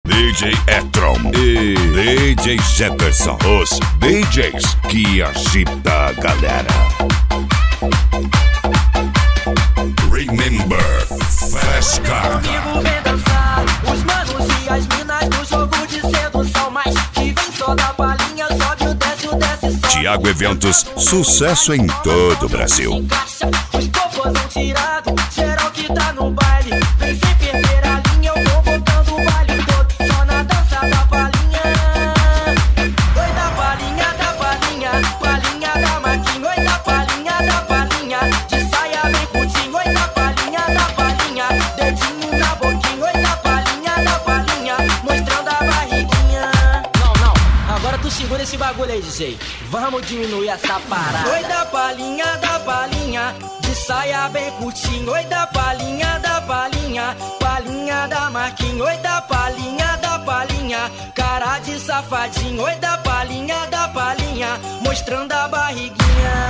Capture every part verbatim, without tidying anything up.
D J Etron e D J Jefferson, os D Js que agita a galera. Remember, Fast Car. Comigo vem dançar os manos e as minas do jogo de sedução, mas que vem só da palhinha, sobe o desce, o desce, sobe. Tiago Eventos, sucesso em todo o Brasil. Os popozão tirado, geral que tá no baile. Vem sem perder a linha, eu vou botando o baile todo, só na dança da palhinha. Oi da palhinha, da palhinha, palhinha da maquinha. Oi da palhinha, da palhinha, de saia bem curtinho. Oi da palhinha, da palhinha, dedinho na boquinha. Oi da palhinha, da palhinha, mostrando a barriguinha. Não, não, agora tu segura esse bagulho aí, D J. Vamos diminuir essa parada. Oi da palhinha, da palhinha, de saia bem curtinho. Oi da palhinha, da palhinha, palhinha da marquinha. Oi da palhinha, da palhinha, cara de safadinho. Oi da palhinha, da palhinha, mostrando a barriguinha.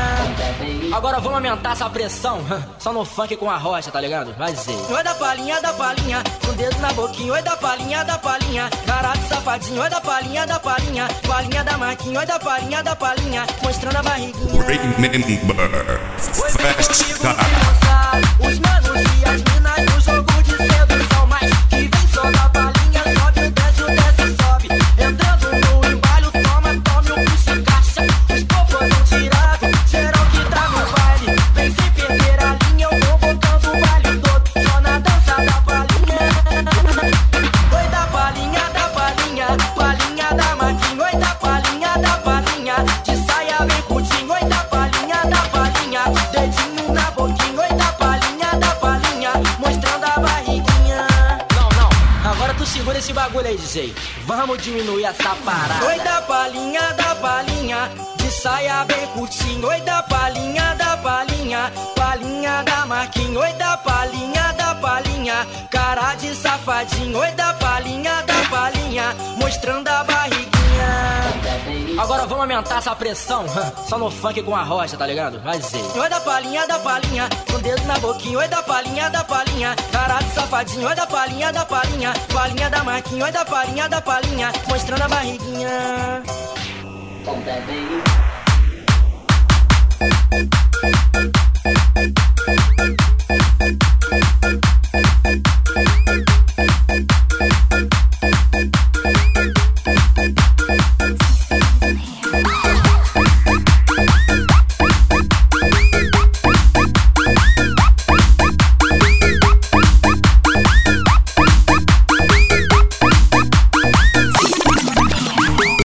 Agora vamos aumentar essa pressão, só no funk com a rocha, tá ligado? Vai dizer. Oi da palhinha, da palhinha, com o dedo na boquinha. Oi da palhinha, da palhinha, cara de safadinho. Oi da palhinha, da palhinha, palhinha da marquinha. Oi da palhinha, da palhinha, mostrando a barriguinha. Remember, Fast Car. Os manos e as minas do jogo de sedução, mas que vem só da palhinha, sobe o desce, o desce, sobe. Entrando no embalo, toma, tome um puxa caixa. Os popozão tirado, geral que tá no baile. Vem sem perder a linha, eu vou botando o baile todo, só na dança da palhinha. Oi da palhinha, da palhinha, palhinha da maquinha. Oi da palhinha, da palhinha, de saia bem curtinho. Oi da palhinha, da palhinha, dedinho na boquinha. Oi da palhinha, da palhinha, mostrando a barriguinha. Não, não, agora tu segura esse bagulho aí, D J. Vamos diminuir essa parada. Oi da palhinha, da palhinha, de saia bem curtinho. Oi da palhinha, da palhinha, palhinha da marquinha. Oi da palhinha, da palhinha, cara de safadinho. Oi da palhinha, da palhinha, mostrando a barriguinha. Agora vamos aumentar essa pressão, só no funk com a rocha, tá ligado? Vai dizer. Oi da palhinha, da palhinha, com o dedo na boquinha. Oi da palhinha, da palhinha, cara de safadinho. Oi da palhinha, da palhinha, palhinha da marquinha. Oi da palhinha, da palhinha, mostrando a barriguinha. Come back, baby.